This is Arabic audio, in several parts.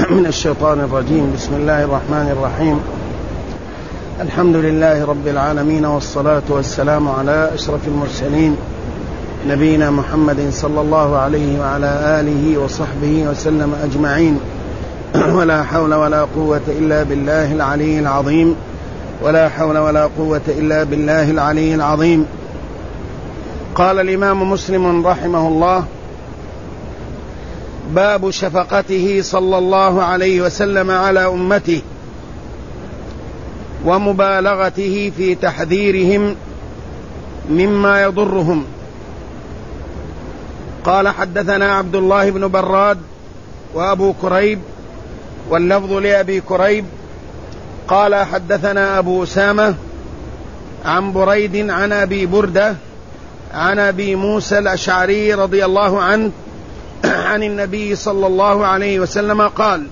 من الشيطان الرجيم. بسم الله الرحمن الرحيم. الحمد لله رب العالمين، والصلاة والسلام على أشرف المرسلين نبينا محمد صلى الله عليه وعلى آله وصحبه وسلم أجمعين. ولا حول ولا قوة إلا بالله العلي العظيم، ولا حول ولا قوة إلا بالله العلي العظيم. قال الإمام مسلم رحمه الله: باب شفقته صلى الله عليه وسلم على أمته ومبالغته في تحذيرهم مما يضرهم. قال: حدثنا عبد الله بن براد وأبو كريب، واللفظ لأبي كريب، قال: حدثنا أبو أسامة عن بريد عن أبي بردة عن أبي موسى الأشعري رضي الله عنه عن النبي صلى الله عليه وسلم قال: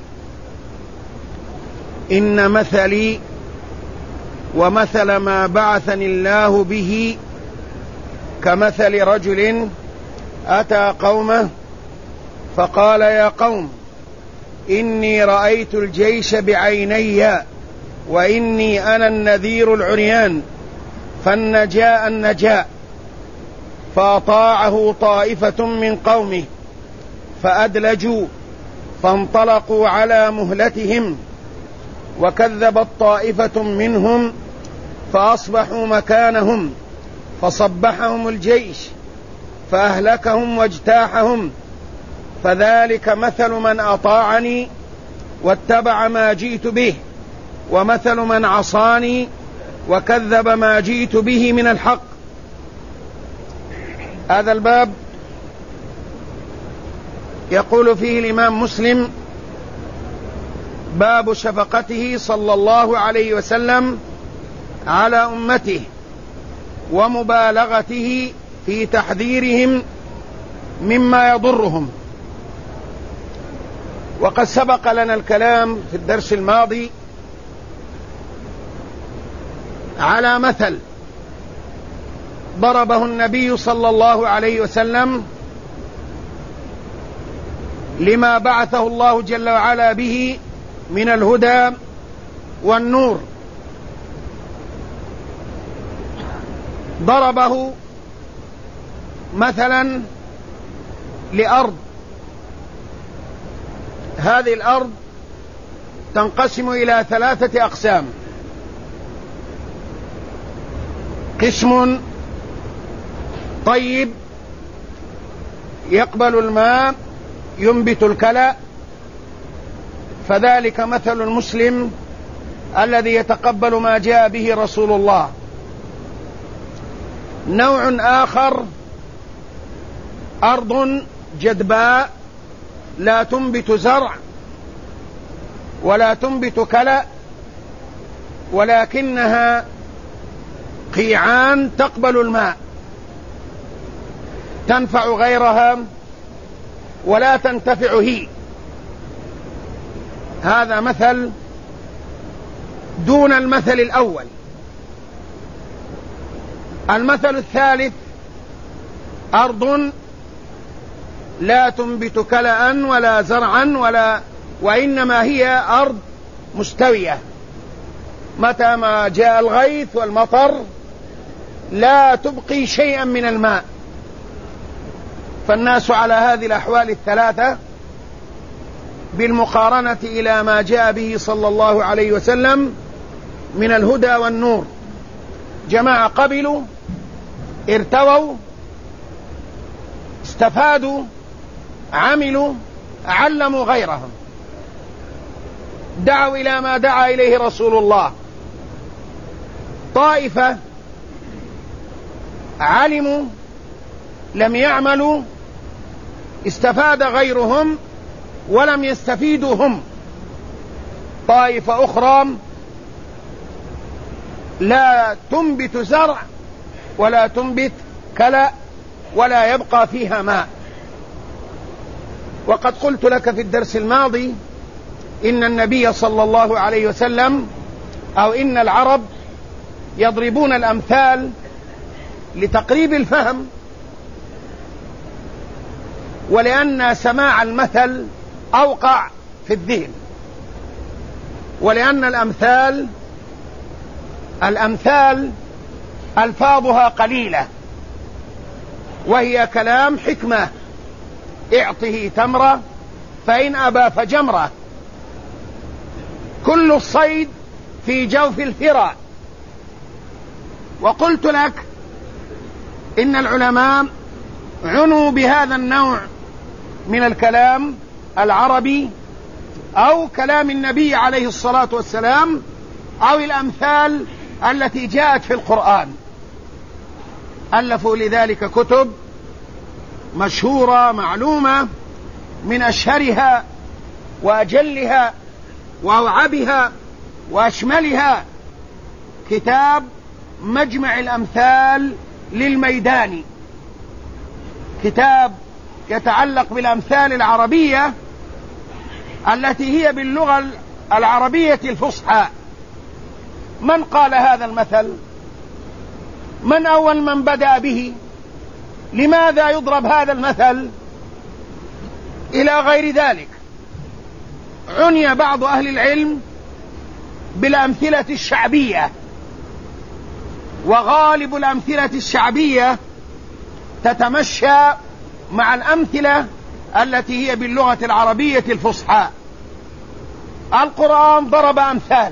إن مثلي ومثل ما بعثني الله به كمثل رجل أتى قومه فقال: يا قوم، إني رأيت الجيش بعيني، وإني أنا النذير العريان، فالنجاء النجاء. فأطاعه طائفة من قومه فأدلجوا فانطلقوا على مهلتهم، وكذبت طائفة منهم فأصبحوا مكانهم، فصبحهم الجيش فأهلكهم واجتاحهم. فذلك مثل من أطاعني واتبع ما جئت به، ومثل من عصاني وكذب ما جئت به من الحق. هذا الباب يقول فيه الإمام مسلم: باب شفقته صلى الله عليه وسلم على أمته ومبالغته في تحذيرهم مما يضرهم. وقد سبق لنا الكلام في الدرس الماضي على مثل ضربه النبي صلى الله عليه وسلم لما بعثه الله جل وعلا به من الهدى والنور. ضربه مثلا لأرض، هذه الأرض تنقسم إلى 3 أقسام: قسم طيب يقبل الماء ينبت الكلى، فذلك مثل المسلم الذي يتقبل ما جاء به رسول الله. نوع آخر أرض جدباء لا تنبت زرع ولا تنبت كلى، ولكنها قيعان تقبل الماء، تنفع غيرها ولا تنتفع هي. هذا مثل دون المثل الأول. المثل الثالث: أرض لا تنبت كلأ ولا زرعا وإنما هي أرض مستوية، متى ما جاء الغيث والمطر لا تبقي شيئا من الماء. فالناس على هذه الأحوال ال3 بالمقارنة إلى ما جاء به صلى الله عليه وسلم من الهدى والنور. جماعة قبلوا، ارتووا، استفادوا، عملوا، علموا غيرهم، دعوا إلى ما دعا إليه رسول الله. طائفة علموا لم يعملوا، استفاد غيرهم ولم يستفيدوا هم. طائفة أخرى لا تنبت زرع ولا تنبت كلى ولا يبقى فيها ماء. وقد قلت لك في الدرس الماضي إن النبي صلى الله عليه وسلم أو إن العرب يضربون الأمثال لتقريب الفهم، ولأن سماع المثل أوقع في الذهن. ولأن الأمثال ألفاظها قليلة، وهي كلام حكمة: اعطه تمرة فإن أبى فجمرة، كل الصيد في جوف الفرا. وقلت لك إن العلماء عنوا بهذا النوع من الكلام العربي أو كلام النبي عليه الصلاة والسلام أو الأمثال التي جاءت في القرآن، ألفوا لذلك كتب مشهورة معلومة، من أشهرها وأجلها وأوعبها وأشملها كتاب مجمع الأمثال للميداني، كتاب يتعلق بالأمثال العربية التي هي باللغة العربية الفصحى. من قال هذا المثل؟ من أول من بدأ به؟ لماذا يضرب هذا المثل؟ إلى غير ذلك. عني بعض أهل العلم بالأمثلة الشعبية، وغالب الأمثلة الشعبية تتمشى مع الأمثلة التي هي باللغة العربية الفصحى. القرآن ضرب أمثال،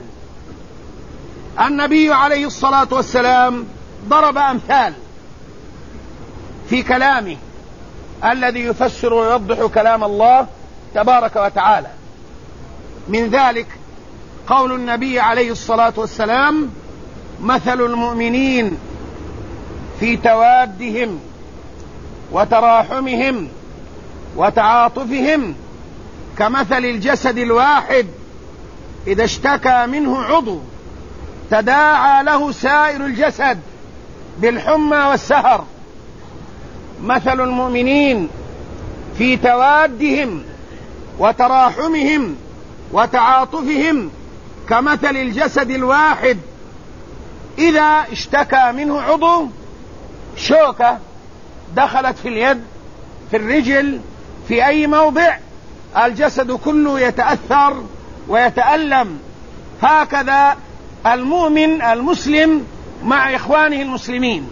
النبي عليه الصلاة والسلام ضرب أمثال في كلامه الذي يفسر ويوضح كلام الله تبارك وتعالى. من ذلك قول النبي عليه الصلاة والسلام: مثل المؤمنين في توادهم وتراحمهم وتعاطفهم كمثل الجسد الواحد إذا اشتكى منه عضو تداعى له سائر الجسد بالحمى والسهر. مثل المؤمنين في توادهم وتراحمهم وتعاطفهم كمثل الجسد الواحد إذا اشتكى منه عضو، شوكة دخلت في اليد، في الرجل، في أي موضع، الجسد كله يتأثر ويتألم. هكذا المؤمن المسلم مع إخوانه المسلمين.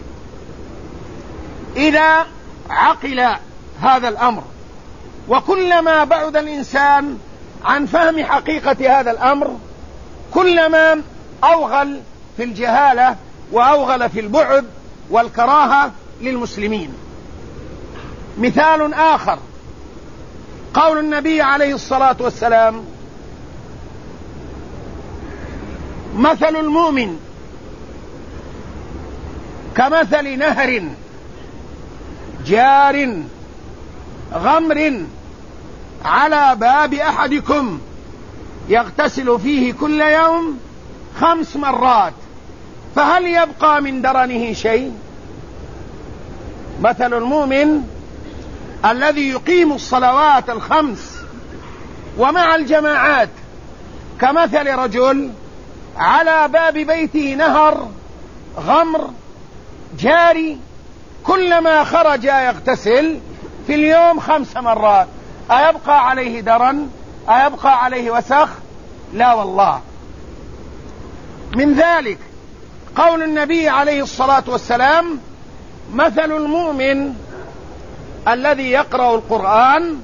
إذا عقل هذا الأمر، وكلما بعد الإنسان عن فهم حقيقة هذا الأمر كلما أوغل في الجهالة وأوغل في البعد والكراهة للمسلمين. مثال آخر قول النبي عليه الصلاة والسلام: مثل المؤمن كمثل نهر جار غمر على باب أحدكم يغتسل فيه كل يوم 5 مرات فهل يبقى من درنه شيء؟ مثل المؤمن الذي يقيم الصلوات 5 ومع الجماعات كمثل رجل على باب بيته نهر غمر جاري، كلما خرج يغتسل في اليوم 5 مرات، أيبقى عليه درن؟ أيبقى عليه وسخ؟ لا والله. من ذلك قول النبي عليه الصلاة والسلام: مثل المؤمن الذي يقرأ القرآن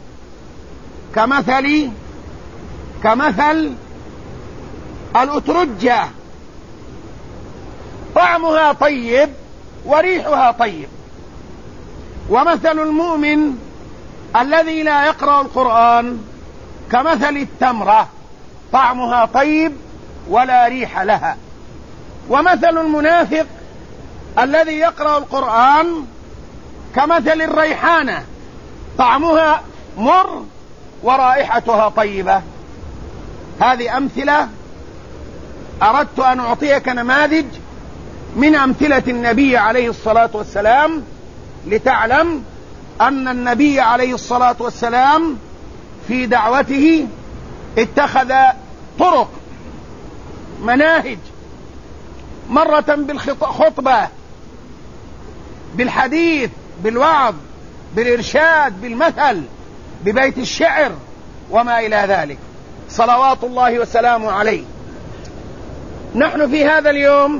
كمثل الأترجة، طعمها طيب وريحها طيب. ومثل المؤمن الذي لا يقرأ القرآن كمثل التمرة، طعمها طيب ولا ريح لها. ومثل المنافق الذي يقرأ القرآن كمثل الريحانة، طعمها مر ورائحتها طيبة. هذه أمثلة أردت أن أعطيك نماذج من أمثلة النبي عليه الصلاة والسلام لتعلم أن النبي عليه الصلاة والسلام في دعوته اتخذ طرق، مناهج، مرة بالخطبة، بالحديث، بالوعظ، بالإرشاد، بالمثل، ببيت الشعر وما إلى ذلك، صلوات الله وسلامه عليه. نحن في هذا اليوم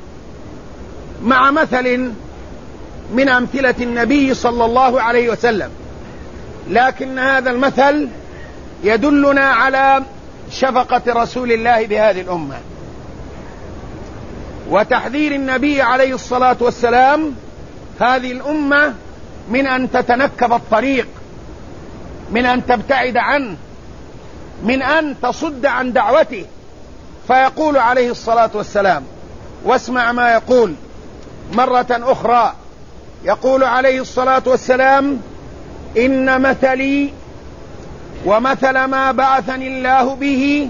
مع مثل من أمثلة النبي صلى الله عليه وسلم، لكن هذا المثل يدلنا على شفقة رسول الله بهذه الأمة وتحذير النبي عليه الصلاة والسلام هذه الأمة من أن تتنكب الطريق، من أن تبتعد عنه، من أن تصد عن دعوته. فيقول عليه الصلاة والسلام، واسمع ما يقول مرة أخرى، يقول عليه الصلاة والسلام: إن مثلي ومثل ما بعثني الله به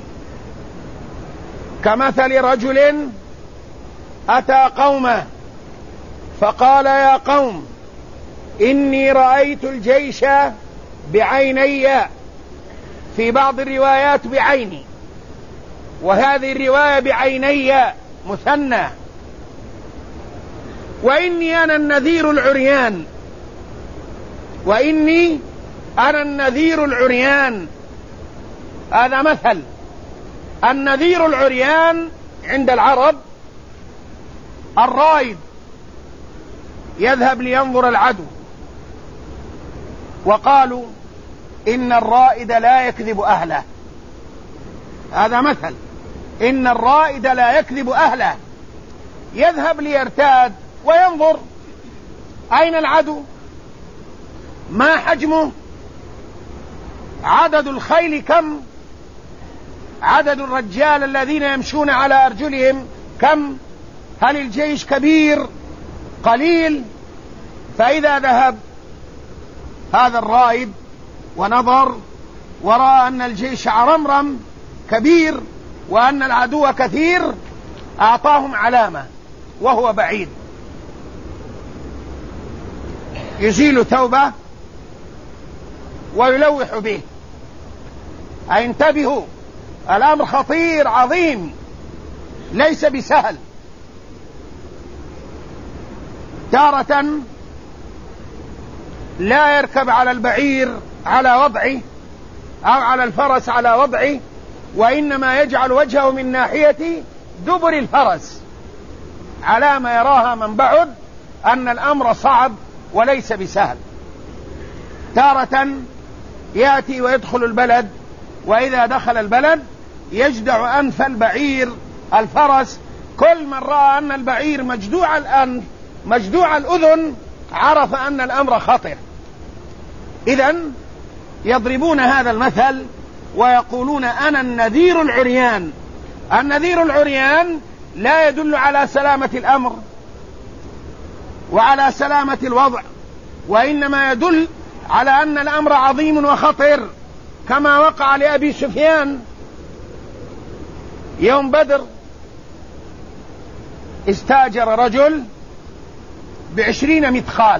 كمثل رجل أتى قومه فقال: يا قوم إني رأيت الجيش بعيني، في بعض الروايات بعيني، وهذه الرواية بعيني مثنى، وإني أنا النذير العريان، وإني أنا النذير العريان. هذا مثل. النذير العريان عند العرب الرائد يذهب لينظر العدو، وقالوا إن الرائد لا يكذب أهله. هذا مثل. إن الرائد لا يكذب أهله، يذهب ليرتاد وينظر أين العدو، ما حجمه، عدد الخيل كم، عدد الرجال الذين يمشون على أرجلهم كم، هل الجيش كبير قليل. فإذا ذهب هذا الرائد ونظر ورأى أن الجيش عرمرم كبير وأن العدو كثير، أعطاهم علامة وهو بعيد، يزيل ثوبه ويلوح به: انتبهوا، الأمر خطير عظيم ليس بسهل. تارة لا يركب على البعير على وضعه أو على الفرس على وضعه، وإنما يجعل وجهه من ناحية دبر الفرس، علامة يراها من بعد أن الأمر صعب وليس بسهل. تارة يأتي ويدخل البلد، وإذا دخل البلد يجدع أنف البعير الفرس، كل من رأى أن البعير مجدوع الأنف مجدوع الأذن عرف أن الأمر خطر. إذن يضربون هذا المثل ويقولون: أنا النذير العريان. النذير العريان لا يدل على سلامة الأمر وعلى سلامة الوضع، وإنما يدل على أن الأمر عظيم وخطر، كما وقع لأبي سفيان يوم بدر. استاجر رجل ب20 مدخال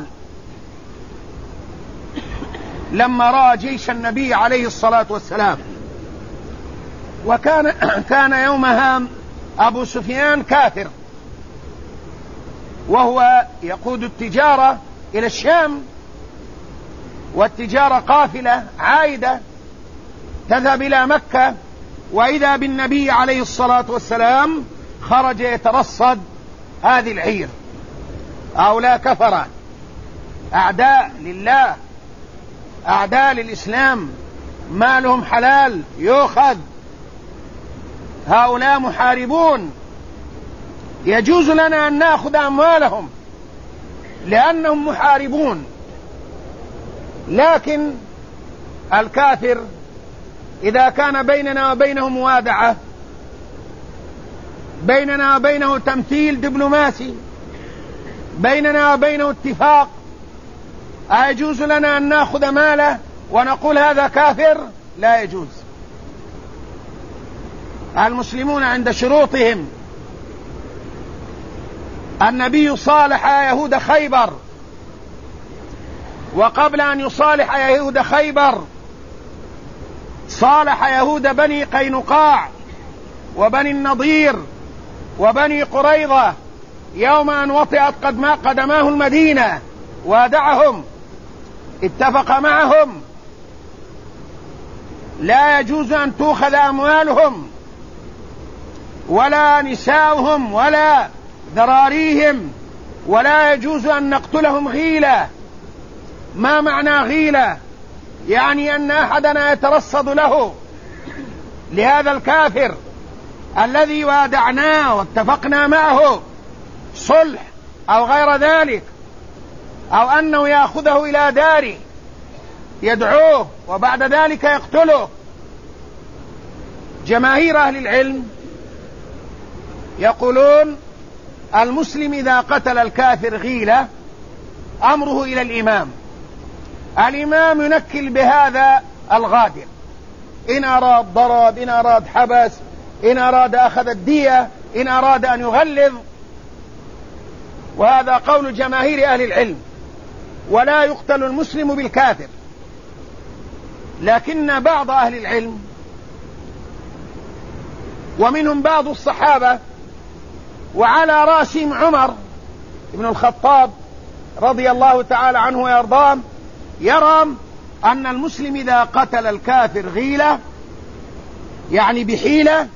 لما رأى جيش النبي عليه الصلاة والسلام، وكان يومها أبو سفيان كافر، وهو يقود التجارة إلى الشام، والتجارة قافلة عائدة تذهب إلى مكة، وإذا بالنبي عليه الصلاة والسلام خرج يترصد هذه العير. هؤلاء كفرة أعداء لله، أعداء للإسلام، مالهم حلال يؤخذ، هؤلاء محاربون، يجوز لنا أن نأخذ أموالهم لأنهم محاربون. لكن الكافر إذا كان بيننا وبينه موادعة، بيننا وبينه تمثيل دبلوماسي، بيننا وبينه اتفاق، أيجوز لنا أن نأخذ ماله ونقول هذا كافر؟ لا يجوز. المسلمون عند شروطهم. النبي صالح يهود خيبر، وقبل أن يصالح يهود خيبر صالح يهود بني قينقاع وبني النضير وبني قريظة يوم أن وطئت قدماه المدينة، وادعهم، اتفق معهم، لا يجوز أن تؤخذ أموالهم ولا نساؤهم ولا ذراريهم، ولا يجوز أن نقتلهم غيلة. ما معنى غيلة؟ يعني أن أحدنا يترصد له لهذا الكافر الذي وادعناه واتفقنا معه صلح أو غير ذلك، أو أنه يأخذه إلى داره يدعوه وبعد ذلك يقتله. جماهير أهل العلم يقولون المسلم إذا قتل الكافر غيلة أمره إلى الإمام، الإمام ينكل بهذا الغادر، إن أراد ضرب، إن أراد حبس، إن أراد أخذ الدية، إن أراد أن يغلظ. وهذا قول جماهير أهل العلم. ولا يقتل المسلم بالكافر. لكن بعض أهل العلم ومنهم بعض الصحابة وعلى رأسهم عمر بن الخطاب رضي الله تعالى عنه ويرضاه يرى أن المسلم إذا قتل الكافر غيلة يعني بحيلة،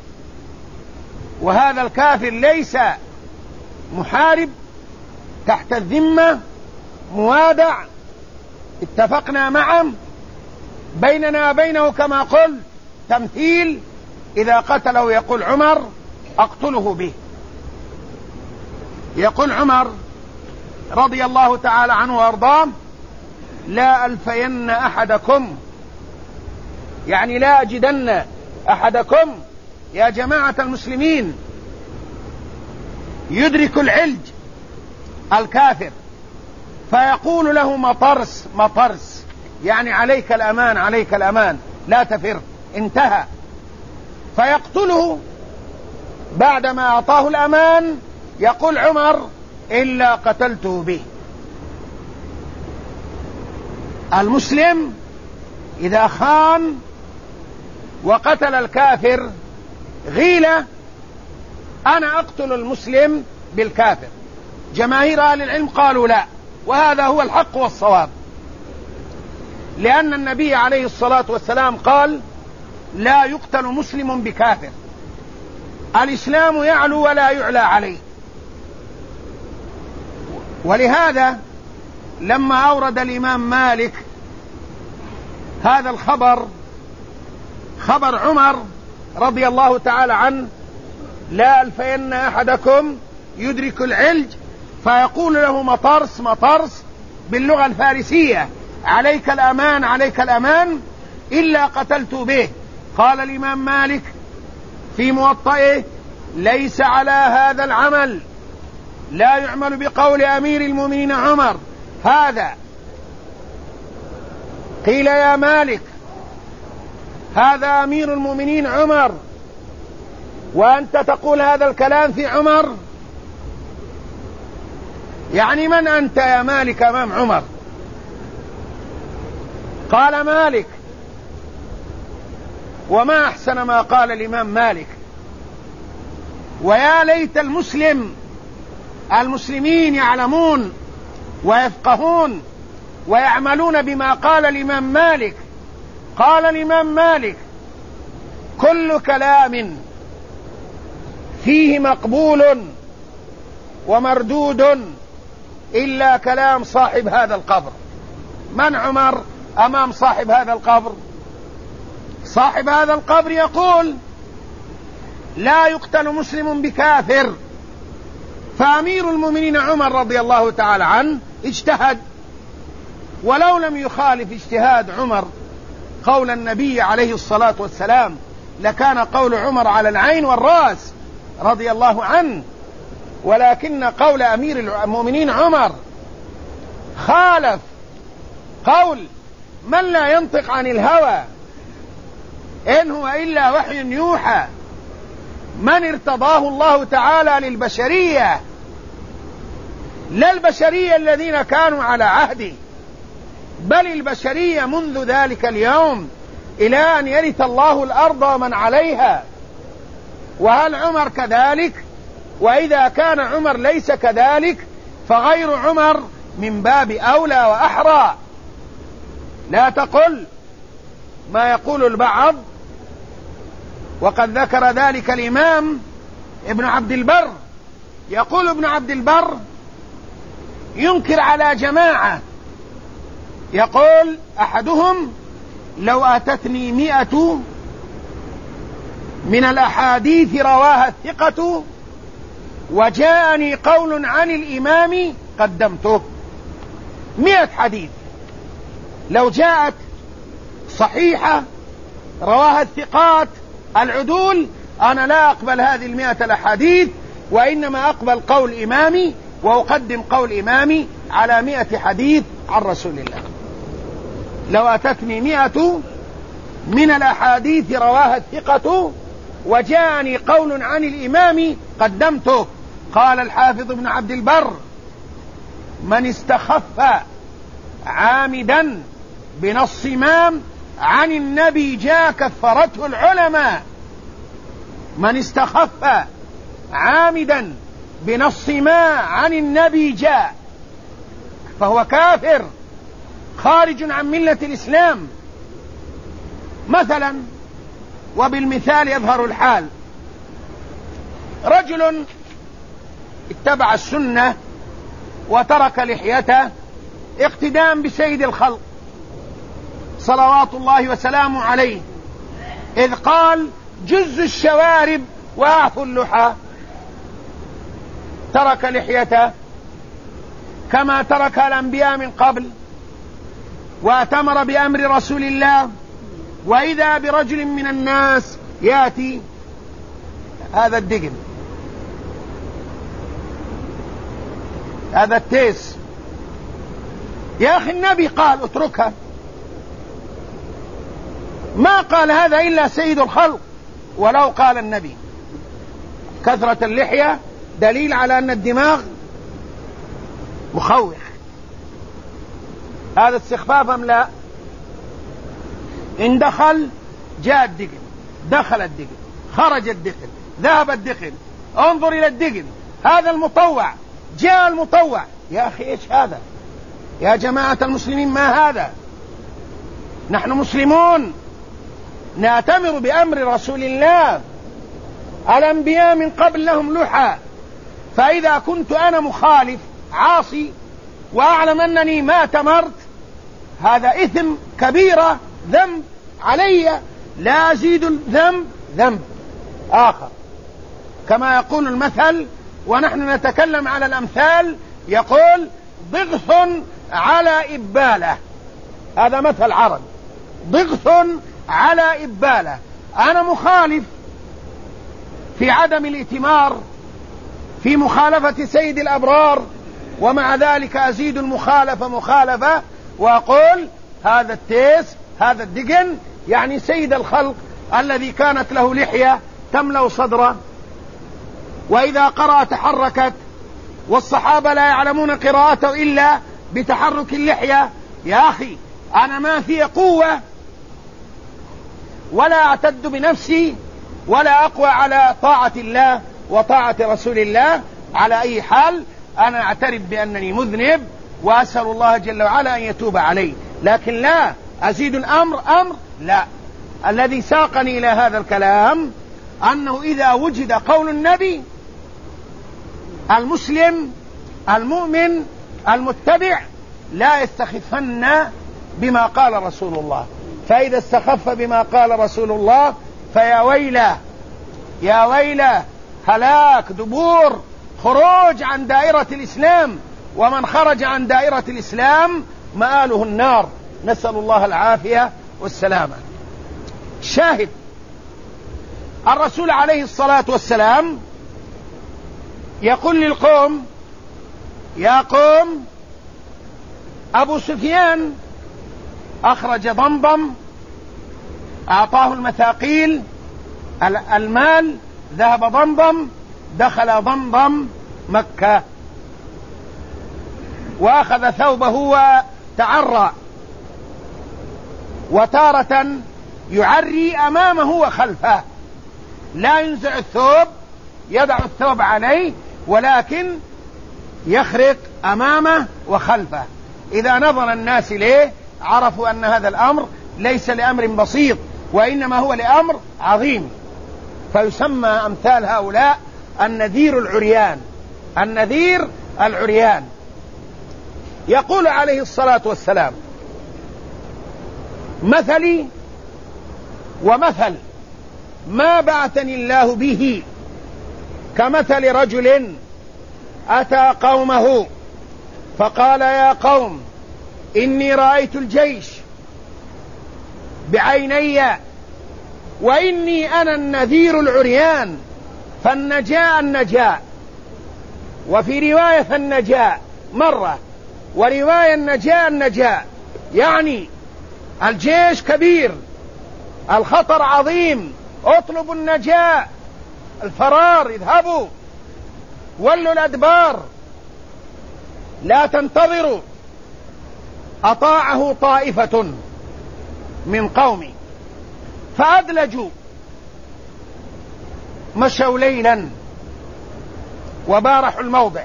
وهذا الكافر ليس محارب تحت الذمة موادع اتفقنا معه بيننا وبينه كما قلت تمثيل، إذا قتله يقول عمر أقتله به. يقول عمر رضي الله تعالى عنه وأرضاه لا ألفين أحدكم، يعني لا أجدن أحدكم يا جماعة المسلمين يدرك العلج الكافر فيقول له مطرس مطرس، يعني عليك الأمان عليك الأمان لا تفر انتهى، فيقتله بعدما أعطاه الأمان. يقول عمر إلا قتلته به. المسلم إذا خان وقتل الكافر غيلة أنا أقتل المسلم بالكافر. جماهير أهل العلم قالوا لا، وهذا هو الحق والصواب، لأن النبي عليه الصلاة والسلام قال لا يقتل مسلم بكافر، الإسلام يعلو ولا يعلى عليه. ولهذا لما أورد الإمام مالك هذا الخبر، خبر عمر رضي الله تعالى عنه لا ألفين أحدكم يدرك العلج فيقول له مطرس مطرس باللغة الفارسية عليك الأمان عليك الأمان إلا قتلت به. قال الإمام مالك في موطئه ليس على هذا العمل، لا يعمل بقول أمير المؤمنين عمر هذا. قيل يا مالك هذا أمير المؤمنين عمر وأنت تقول هذا الكلام في عمر، يعني من أنت يا مالك أمام عمر؟ قال مالك، وما أحسن ما قال الإمام مالك. ويا ليت المسلمين يعلمون ويفقهون ويعملون بما قال الإمام مالك. قال الإمام مالك كل كلام فيه مقبول ومردود إلا كلام صاحب هذا القبر. من عمر أمام صاحب هذا القبر؟ صاحب هذا القبر يقول لا يقتل مسلم بكافر، فأمير المؤمنين عمر رضي الله تعالى عنه اجتهد، ولو لم يخالف اجتهاد عمر قول النبي عليه الصلاة والسلام لكان قول عمر على العين والرأس رضي الله عنه، ولكن قول أمير المؤمنين عمر خالف قول من لا ينطق عن الهوى إن هو إلا وحي يوحى، من ارتضاه الله تعالى للبشرية، لا البشرية الذين كانوا على عهده، بل البشرية منذ ذلك اليوم إلى أن يرث الله الأرض ومن عليها. وهل عمر كذلك؟ وإذا كان عمر ليس كذلك فغير عمر من باب أولى وأحرى. لا تقل ما يقول البعض وقد ذكر ذلك الإمام ابن عبد البر. يقول ابن عبد البر ينكر على جماعة، يقول أحدهم: لو أتتني 100 من الأحاديث رواها الثقة وجاءني قول عن الإمام قدمته. 100 حديث لو جاءت صحيحة رواها الثقات العدول، أنا لا أقبل هذه 100 الأحاديث، وإنما أقبل قول إمامي وأقدم قول إمامي على 100 حديث عن رسول الله. لو أتتني 100 من الأحاديث رواها الثقة وجاءني قول عن الإمام قدمته. قال الحافظ ابن عبد البر: من استخف عامدا بنص إمام عن النبي جاء كفرته العلماء. من استخف عامدا بنص ما عن النبي جاء فهو كافر خارج عن ملة الإسلام. مثلا، وبالمثال يظهر الحال، رجل اتبع السنة وترك لحيته اقتداء بسيد الخلق صلوات الله وسلامه عليه، إذ قال: جز الشوارب وأعفوا اللحى. ترك لحيته كما ترك الأنبياء من قبل، وأتمر بأمر رسول الله، وإذا برجل من الناس يأتي هذا الدقن، هذا التيس. يا أخي النبي قال اتركها، ما قال هذا إلا سيد الخلق. ولو قال النبي كثرة اللحية دليل على أن الدماغ مخوخ، هذا استخفاف أم لا؟ إن دخل جاء الدقن، دخل الدقن، خرج الدقن، ذهب الدقن، انظر إلى الدقن، هذا المطوع، جاء المطوع. يا أخي إيش هذا؟ يا جماعة المسلمين ما هذا؟ نحن مسلمون نأتمر بأمر رسول الله، الأنبياء من قبل لهم لحى، فإذا كنت أنا مخالف عاصي وأعلم أنني ما أتمرت، هذا إثم كبيرة، ذنب علي، لا أزيد الذنب ذنب آخر. كما يقول المثل، ونحن نتكلم على الأمثال، يقول: ضغث على إبالة. هذا مثل عرب، ضغث على إبالة. أنا مخالف في عدم الائتمار، في مخالفة سيد الأبرار، ومع ذلك أزيد المخالفة مخالفة وأقول هذا التيس، هذا الدقن، يعني سيد الخلق الذي كانت له لحية تملأ صدره، وإذا قرأ تحركت، والصحابة لا يعلمون قراءته إلا بتحرك اللحية. يا أخي أنا ما في قوة ولا أعتد بنفسي ولا أقوى على طاعة الله وطاعة رسول الله. على أي حال أنا أعترف بأنني مذنب وأسأل الله جل وعلا أن يتوب علي، لكن لا أزيد الأمر أمر، لا. الذي ساقني إلى هذا الكلام أنه إذا وجد قول النبي، المسلم المؤمن المتبع لا يستخفن بما قال رسول الله، فإذا استخف بما قال رسول الله فيا ويله، يا ويله، هلاك، دبور، خروج عن دائرة الإسلام، ومن خرج عن دائرة الإسلام مآله النار، نسأل الله العافية والسلامة. شاهد، الرسول عليه الصلاة والسلام يقول للقوم: يا قوم، أبو سفيان أخرج ضمضم، أعطاه المثاقيل المال، ذهب ضمضم، دخل ضمضم مكة وأخذ ثوبه وتعرى، وتارة يعري أمامه وخلفه، لا ينزع الثوب، يضع الثوب عليه، ولكن يخرق أمامه وخلفه. إذا نظر الناس إليه عرفوا أن هذا الأمر ليس لأمر بسيط، وإنما هو لأمر عظيم. فيسمى أمثال هؤلاء النذير العريان. النذير العريان. يقول عليه الصلاة والسلام: مثلي ومثل ما بعثني الله به كمثل رجل أتى قومه فقال: يا قوم إني رأيت الجيش بعيني وإني أنا النذير العريان، فالنجاء النجاء، وفي رواية النجاء مرة، ورواية النجاء النجاء، يعني الجيش كبير، الخطر عظيم، اطلبوا النجاة، الفرار، اذهبوا، ولوا الأدبار، لا تنتظروا. أطاعه طائفة من قومي فأدلجوا، مشوا ليلا وبارحوا الموضع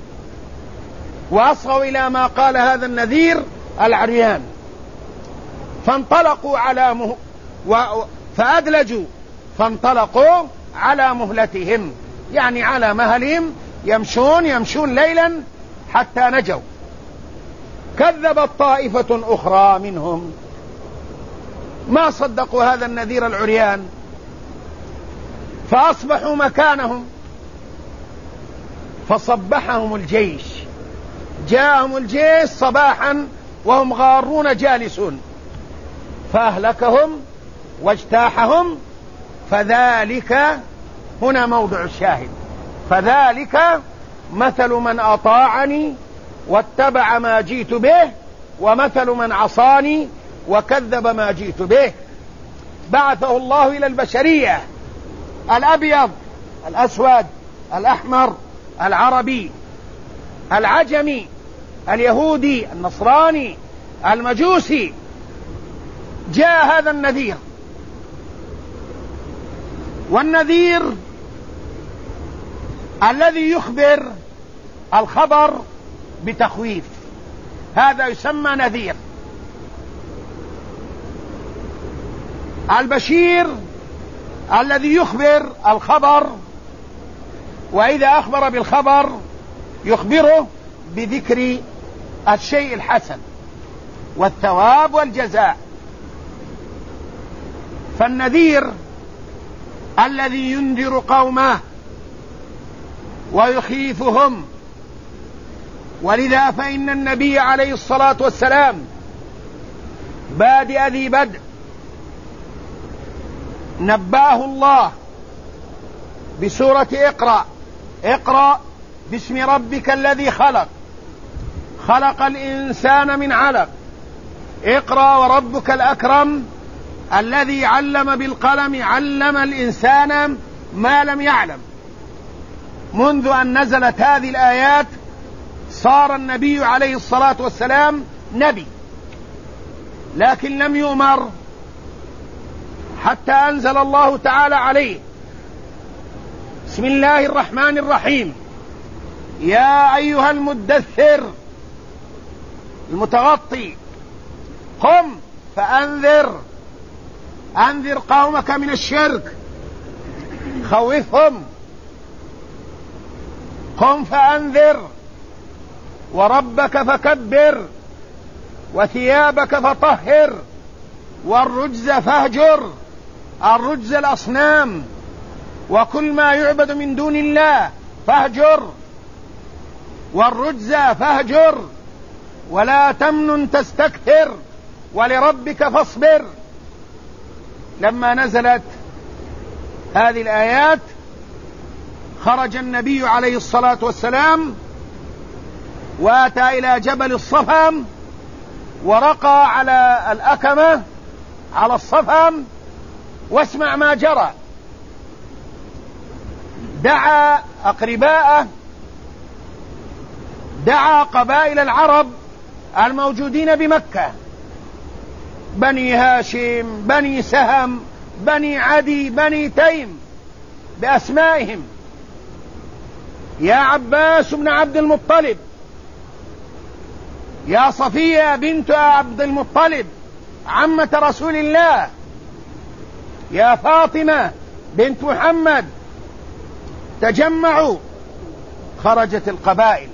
وأصغوا إلى ما قال هذا النذير العريان، فانطلقوا على فأدلجوا فانطلقوا على مهلتهم، يعني على مهلهم، يمشون ليلا حتى نجوا. كذبت طائفة أخرى منهم ما صدقوا هذا النذير العريان، فأصبحوا مكانهم، فصبحهم الجيش، جاءهم الجيش صباحا وهم غارون جالسون، فأهلكهم واجتاحهم. فذلك هنا موضع الشاهد: فذلك مثل من أطاعني واتبع ما جئت به، ومثل من عصاني وكذب ما جئت به. بعثه الله إلى البشرية، الأبيض، الأسود، الأحمر، العربي، العجمي، اليهودي، النصراني، المجوسي، جاء هذا النذير. والنذير الذي يخبر الخبر بتخويف، هذا يسمى نذير. البشير الذي يخبر الخبر، وإذا أخبر بالخبر يخبره بذكر الشيء الحسن والثواب والجزاء. فالنذير الذي ينذر قومه ويخيفهم. ولذا فإن النبي عليه الصلاة والسلام بادئ ذي بدء نباه الله بسورة اقرأ: اقرأ باسم ربك الذي خلق، خلق الإنسان من علق، اقرأ وربك الأكرم الذي علم بالقلم، علم الإنسان ما لم يعلم. منذ أن نزلت هذه الآيات صار النبي عليه الصلاة والسلام نبي، لكن لم يؤمر حتى أنزل الله تعالى عليه: بسم الله الرحمن الرحيم، يا أيها المدثر المتغطي قم فأنذر، أنذر قومك من الشرك، خوفهم. قم فأنذر، وربك فكبر، وثيابك فطهر، والرجز فاهجر. الرجز الأصنام وكل ما يعبد من دون الله فاهجر، والرجز فاهجر، ولا تمنن تستكثر، ولربك فاصبر. لما نزلت هذه الآيات خرج النبي عليه الصلاة والسلام وأتى إلى جبل الصفا، ورقى على الأكمة على الصفا، واسمع ما جرى. دعا أقرباءه، دعا قبائل العرب الموجودين بمكة، بني هاشم، بني سهم، بني عدي، بني تيم، بأسمائهم: يا عباس بن عبد المطلب، يا صفية بنت عبد المطلب عمة رسول الله، يا فاطمة بنت محمد تجمعوا، خرجت القبائل،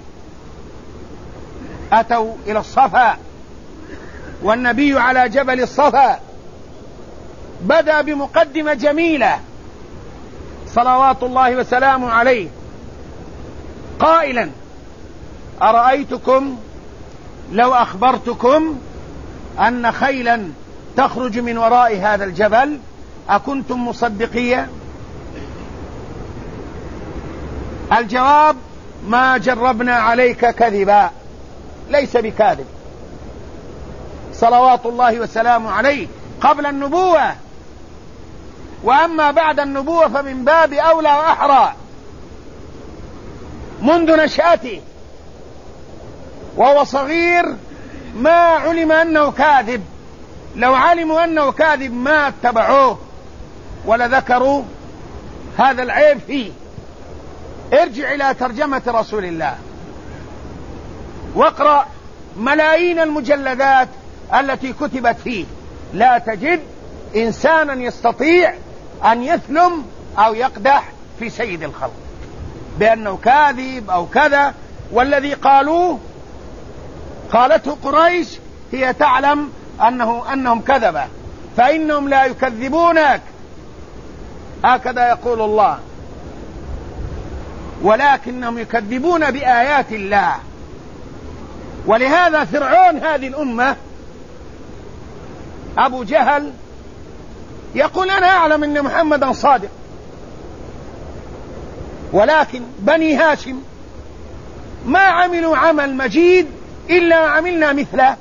أتوا إلى الصفا والنبي على جبل الصفا، بدأ بمقدمة جميلة صلوات الله وسلامه عليه قائلا: أرأيتكم لو أخبرتكم أن خيلا تخرج من وراء هذا الجبل أكنتم مصدقية؟ الجواب: ما جربنا عليك كذبا، ليس بكاذب صلوات الله وسلامه عليه قبل النبوة، وأما بعد النبوة فمن باب أولى وأحرى منذ نشأته وهو صغير ما علم أنه كاذب، لو علموا أنه كاذب ما اتبعوه ولا ذكروا هذا العيب فيه. ارجع إلى ترجمة رسول الله واقرأ ملايين المجلدات التي كتبت فيه، لا تجد إنسانا يستطيع أن يثلم أو يقدح في سيد الخلق بأنه كاذب أو كذا. والذي قالته قريش هي تعلم أنهم كذبة، فإنهم لا يكذبونك، هكذا يقول الله، ولكنهم يكذبون بآيات الله. ولهذا فرعون هذه الأمة أبو جهل يقول: أنا أعلم أن محمدا صادق، ولكن بني هاشم ما عملوا عمل مجيد إلا عملنا مثله،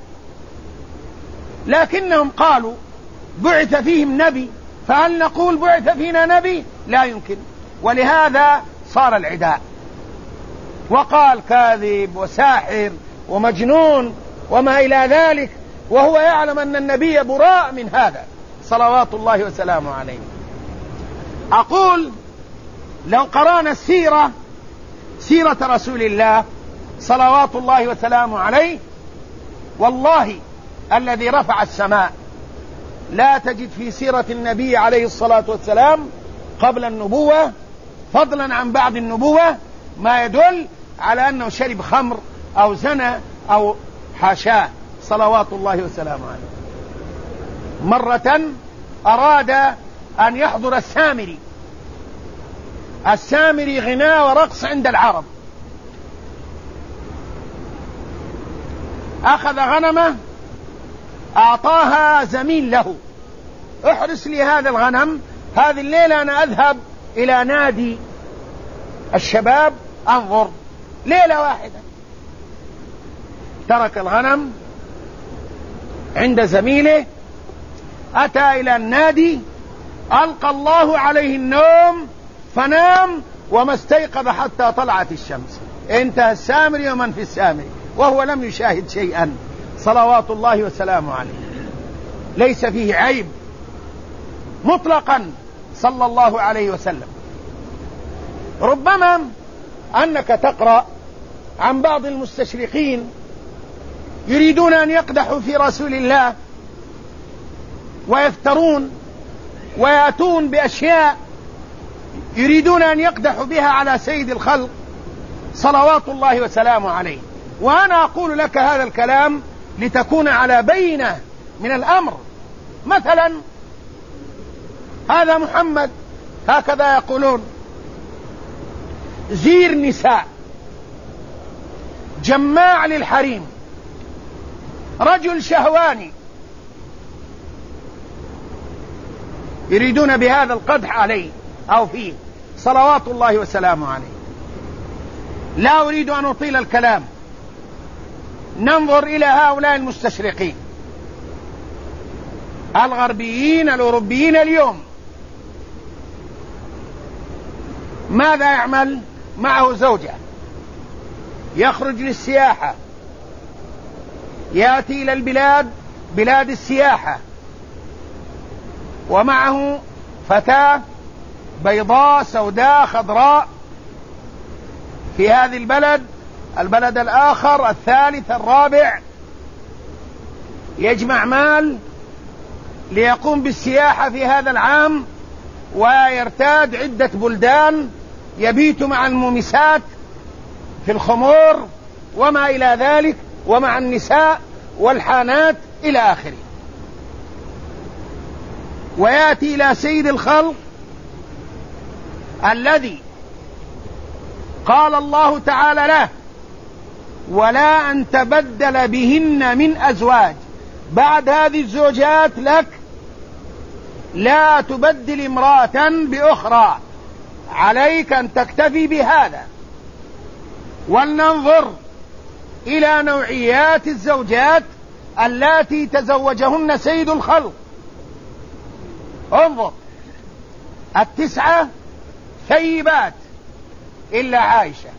لكنهم قالوا بعث فيهم نبي، فهل نقول بعث فينا نبي؟ لا يمكن. ولهذا صار العداء، وقال كاذب وساحر ومجنون وما إلى ذلك، وهو يعلم أن النبي براء من هذا صلوات الله وسلامه عليه. أقول لو قرأنا سيرة رسول الله صلوات الله وسلامه عليه، والله الذي رفع السماء لا تجد في سيرة النبي عليه الصلاة والسلام قبل النبوة فضلا عن بعد النبوة ما يدل على أنه شرب خمر أو زنى أو حاشاه صلوات الله وسلامه عليه. مرة أراد أن يحضر السامري غناء ورقص عند العرب، أخذ غنمه أعطاها زميل له: احرس لي هذا الغنم، هذه الليلة أنا أذهب إلى نادي الشباب أنظر، ليلة واحدة. ترك الغنم عند زميله، أتى إلى النادي، ألقى الله عليه النوم فنام وما استيقظ حتى طلعت الشمس. انتهى السامري ومن في السامري وهو لم يشاهد شيئا صلوات الله وسلامه عليه، ليس فيه عيب مطلقا صلى الله عليه وسلم. ربما أنك تقرأ عن بعض المستشرقين يريدون أن يقدحوا في رسول الله ويفترون ويأتون بأشياء يريدون أن يقدحوا بها على سيد الخلق صلوات الله وسلامه عليه. وأنا أقول لك هذا الكلام لتكون على بينة من الأمر. مثلا هذا محمد هكذا يقولون: زير نساء، جماع للحريم، رجل شهواني، يريدون بهذا القدح عليه أو فيه صلوات الله وسلامه عليه. لا أريد أن أطيل الكلام، ننظر إلى هؤلاء المستشرقين الغربيين الأوروبيين اليوم ماذا يعمل؟ معه زوجة، يخرج للسياحة، يأتي إلى بلاد السياحة، ومعه فتاة بيضاء سوداء خضراء في هذه البلد الآخر الثالث الرابع، يجمع مال ليقوم بالسياحة في هذا العام ويرتاد عدة بلدان، يبيت مع المومسات في الخمور وما إلى ذلك، ومع النساء والحانات إلى آخره، ويأتي إلى سيد الخلق الذي قال الله تعالى له: ولا أن تبدل بهن من أزواج، بعد هذه الزوجات لك، لا تبدل امرأة بأخرى، عليك أن تكتفي بهذا. ولننظر إلى نوعيات الزوجات اللاتي تزوجهن سيد الخلق. انظر، 9 ثيبات إلا عائشة.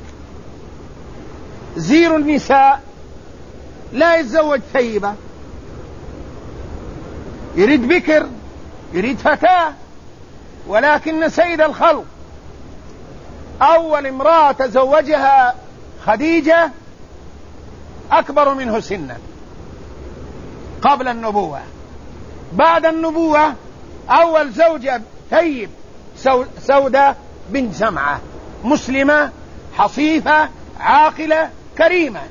زير النساء لا يتزوج ثيبة، يريد بكر، يريد فتاة. ولكن سيد الخلق أول امرأة تزوجها خديجة أكبر منه سنا قبل النبوة. بعد النبوة أول زوجة ثيب سودة بنت زمعة، مسلمة حصيفة عاقلة كريمة.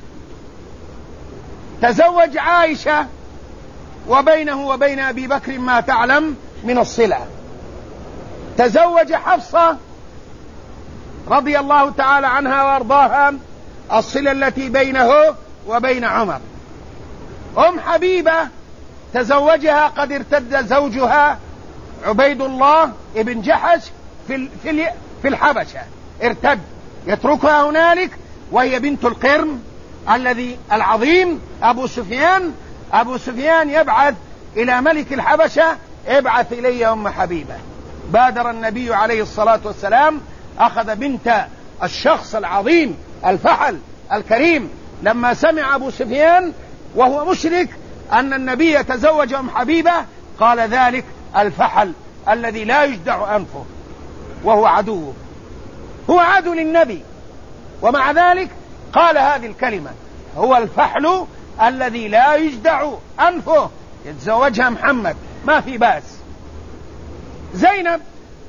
تزوج عائشة وبينه وبين أبي بكر ما تعلم من الصلة. تزوج حفصة رضي الله تعالى عنها وارضاها، الصلة التي بينه وبين عمر. حبيبة تزوجها قد ارتد زوجها عبيد الله ابن جحش في الحبشة، ارتد يتركها هنالك، وهي بنت القرم العظيم أبو سفيان يبعث إلى ملك الحبشة: ابعث إلي أم حبيبة. بادر النبي عليه الصلاة والسلام، أخذ بنت الشخص العظيم الفحل الكريم. لما سمع أبو سفيان وهو مشرك أن النبي يتزوج أم حبيبة، قال: ذلك الفحل الذي لا يجدع أنفه وهو عدوه، هو عدو للنبي، ومع ذلك قال هذه الكلمة: هو الفحل الذي لا يجدع أنفه، يتزوجها محمد ما في بأس. زينب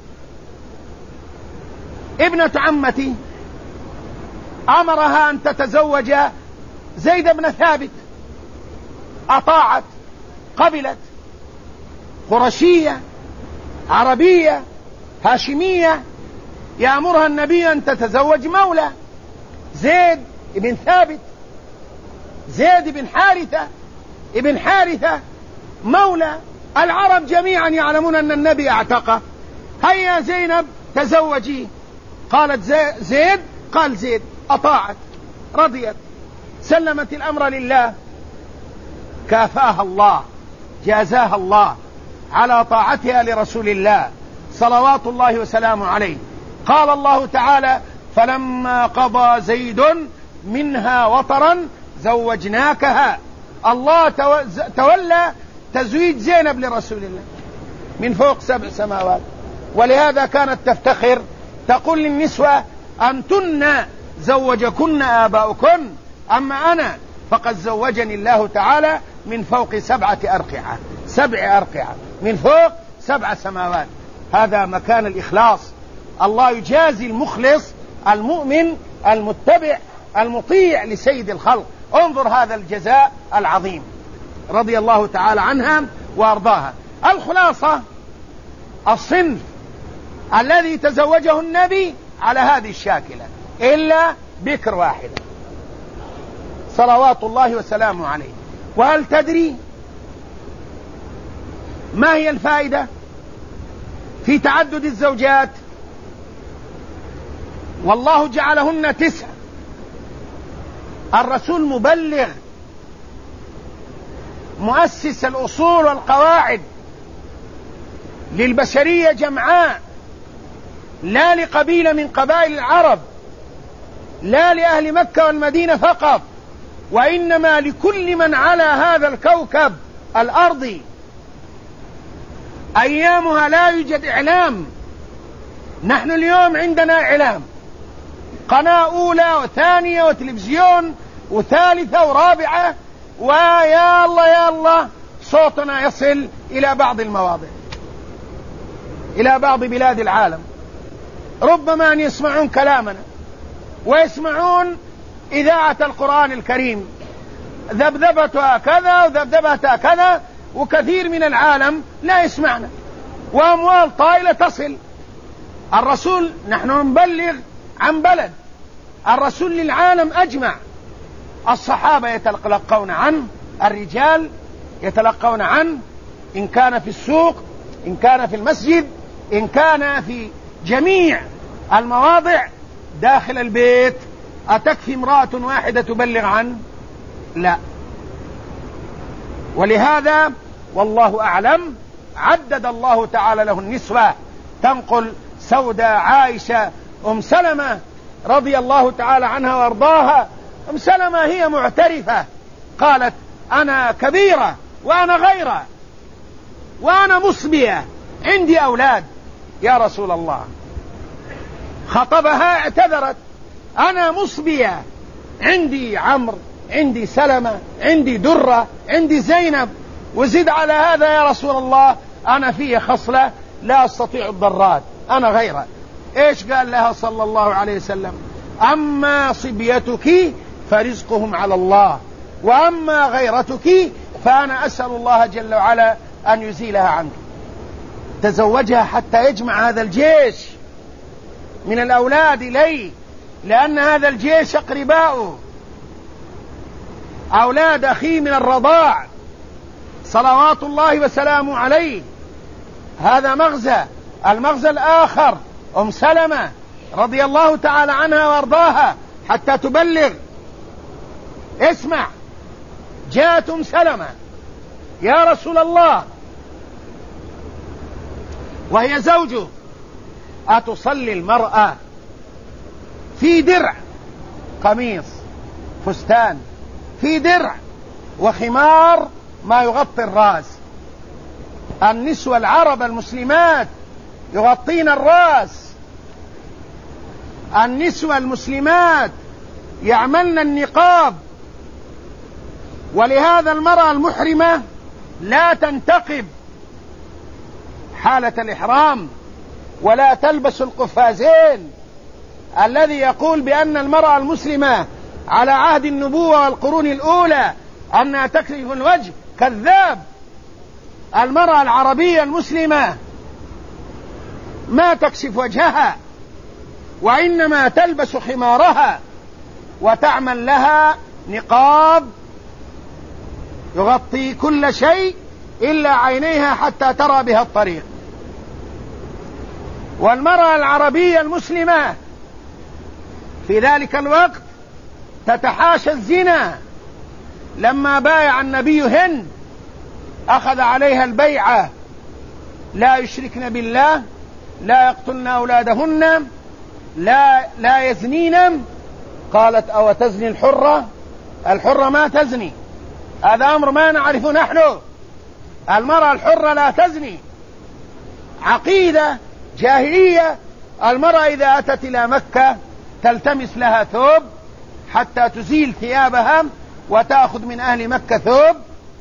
ابنة عمتي أمرها أن تتزوج زيد بن ثابت، أطاعت، قبلت. قرشية عربية هاشمية، يأمرها النبي أن تتزوج مولى زيد بن ثابت، زيد بن حارثة مولى. العرب جميعا يعلمون أن النبي اعتقه. هيا زينب تزوجي، قالت زيد، قال زيد، أطاعت، رضيت، سلمت الأمر لله. كافاها الله، جازاها الله على طاعتها لرسول الله صلوات الله وسلامه عليه. قال الله تعالى: فلما قضى زيد منها وطرا زوجناكها. الله تولى تزويج زينب لرسول الله من فوق 7 سماوات. ولهذا كانت تفتخر تقول للنسوة: أنتن زوجكن آباؤكن، أما أنا فقد زوجني الله تعالى من فوق 7 أرقعة، 7 أرقعة من فوق 7 سماوات. هذا مكان الإخلاص. الله يجازي المخلص المؤمن المتبع المطيع لسيد الخلق. انظر هذا الجزاء العظيم، رضي الله تعالى عنها وأرضاها. الخلاصة: الصنف الذي تزوجه النبي على هذه الشاكلة إلا بكر واحدة صلوات الله وسلامه عليه. وهل تدري ما هي الفائدة في تعدد الزوجات؟ والله جعلهن 9. الرسول مبلغ، مؤسس الأصول والقواعد للبشرية جمعاء، لا لقبيلة من قبائل العرب، لا لأهل مكة والمدينة فقط، وإنما لكل من على هذا الكوكب الأرضي. أيامها لا يوجد إعلام، نحن اليوم عندنا إعلام، قناة أولى وثانية وتلفزيون وثالثة ورابعة، ويا الله يا الله صوتنا يصل إلى بعض المواضع. إلى بعض بلاد العالم، ربما أن يسمعون كلامنا ويسمعون إذاعة القرآن الكريم، ذبذبتها كذا وذبذبتها كذا، وكثير من العالم لا يسمعنا، وأموال طائلة تصل. الرسول، نحن نبلغ عن بلد، الرسول للعالم أجمع، الصحابة يتلقون عنه، الرجال يتلقون عنه، إن كان في السوق، إن كان في المسجد، إن كان في جميع المواضع داخل البيت. أتكفي امرأة واحدة تبلغ عنه؟ لا. ولهذا والله أعلم عدد الله تعالى له النسوة. تنقل سودة عائشة أم سلمة رضي الله تعالى عنها وارضاها، أم سلمة هي معترفة، قالت: أنا كبيرة وأنا غيرة وأنا مصبية، عندي أولاد يا رسول الله. خطبها اعتذرت: أنا مصبية، عندي عمرو، عندي سلمة، عندي درة، عندي زينب، وزد على هذا يا رسول الله أنا فيه خصلة لا أستطيع الضرات، أنا غيرة. إيش قال لها صلى الله عليه وسلم؟ أما صبيتك فرزقهم على الله، وأما غيرتك فأنا أسأل الله جل وعلا أن يزيلها عنك. تزوجها حتى يجمع هذا الجيش من الأولاد إليه، لأن هذا الجيش أقرباؤه، أولاد أخيه من الرضاع صلوات الله وسلامه عليه. هذا مغزى. المغزى الآخر أم سلمة رضي الله تعالى عنها وارضاها حتى تبلغ. اسمع، جاءت أم سلمة: يا رسول الله، وهي زوجه: أتصلي المرأة في درع، قميص، فستان، في درع وخمار ما يغطي الرأس؟ النسوة العرب المسلمات يغطين الرأس، النسوة المسلمات يعملن النقاب. ولهذا المرأة المحرمة لا تنتقب حالة الإحرام، ولا تلبس القفازين. الذي يقول بأن المرأة المسلمة على عهد النبوة والقرون الأولى أنها تكشف الوجه كذاب. المرأة العربية المسلمة ما تكشف وجهها، وإنما تلبس خمارها وتعمل لها نقاب يغطي كل شيء إلا عينيها حتى ترى بها الطريق. والمرأة العربية المسلمة في ذلك الوقت تتحاشى الزنا. لما بايع النبي هند أخذ عليها البيعة: لا يشركن بالله، لا يقتلن أولادهن، لا يزنين. قالت: أو تزني الحرة؟ الحرة ما تزني، هذا أمر ما نعرفه نحن. المرأة الحرة لا تزني. عقيدة جاهلية. المرأة إذا أتت إلى مكة تلتمس لها ثوب حتى تزيل ثيابها وتأخذ من أهل مكة ثوب